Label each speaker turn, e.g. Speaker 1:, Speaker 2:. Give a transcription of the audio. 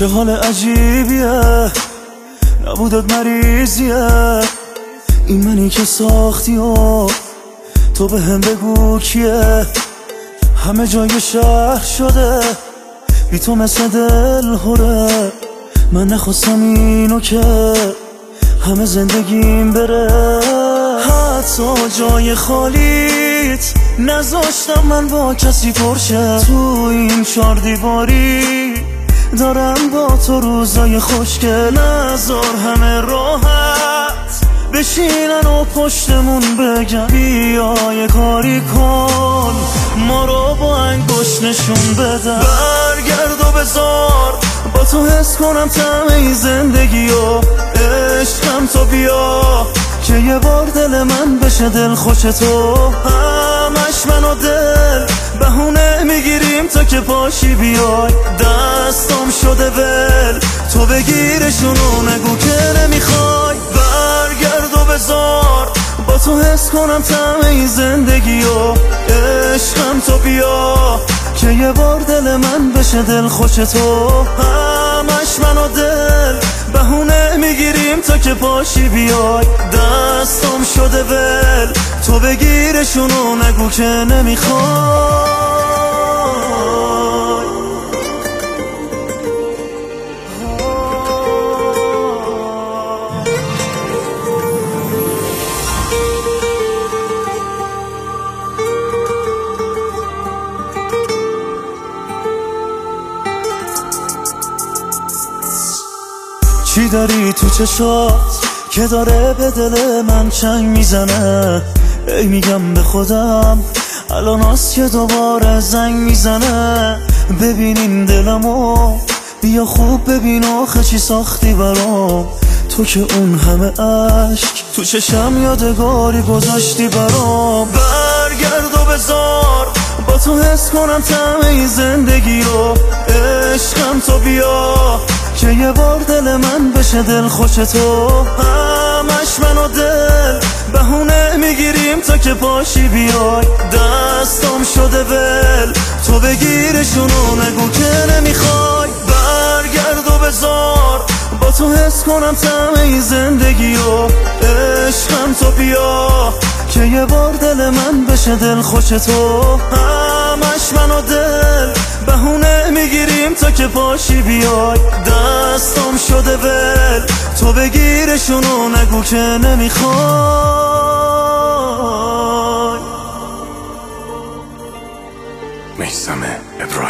Speaker 1: چه حال عجیبیه، نبودت مریضیه. این منی که ساختی و تو به هم بگو کیه. همه جای شهر شده بی تو مثل دل هره. من نخواستم اینو که همه زندگیم بره. حتی جای خالیت نذاشتم من با کسی پرشه. تو این 4 دیواری دارم با تو روزای خوشگل. نذار همه راحت بشینن و پشتمون بگن بیا یه کاری کن، ما رو با انگشت نشون بدن. برگرد و بذار با تو حس کنم طعم زندگی و عشقم. تو بیا که یه بار دل من بشه دل خوش تو. همش من و دل بهونه میگیریم تا که پاشی بیای. دستم شده ول تو بگیرشونو نگو که نمیخوای. برگرد و بذار با تو حس کنم طعم زندگی و عشقم. تو بیا که یه بار دل من بشه دل خوش تو. همش من و دل بهونه میگیریم تا که پاشی بیای. دستم شده ول تو بگیرشونو نگو که نمیخوای. چی داری تو چشات که داره به دل من چنگ میزنه؟ ای میگم به خودم الان هست که دوباره زنگ میزنه. ببینین دلمو بیا خوب ببین آخه چی ساختی برام. تو که اون همه عشق تو چشم یادگاری گذاشتی برام. برگرد و بذار با تو حس کنم طعم زندگی رو عشقم. تو بیا که یه بار دل من بشه دل خوش تو. همش من و دل بهونه میگیریم تا که پاشی بیای. دستم شده ول تو بگیرشونو نگو که نمیخوای. برگرد و بذار با تو حس کنم طعم زندگی و عشقم. تو بیا که یه بار دل من بشه دل خوش تو. همش من و دل بهونه میگیریم تا که پاشی بیای. دستم شده ول تو بگیرشونو نگو که نمیخوای.
Speaker 2: میثم ابراهیمی.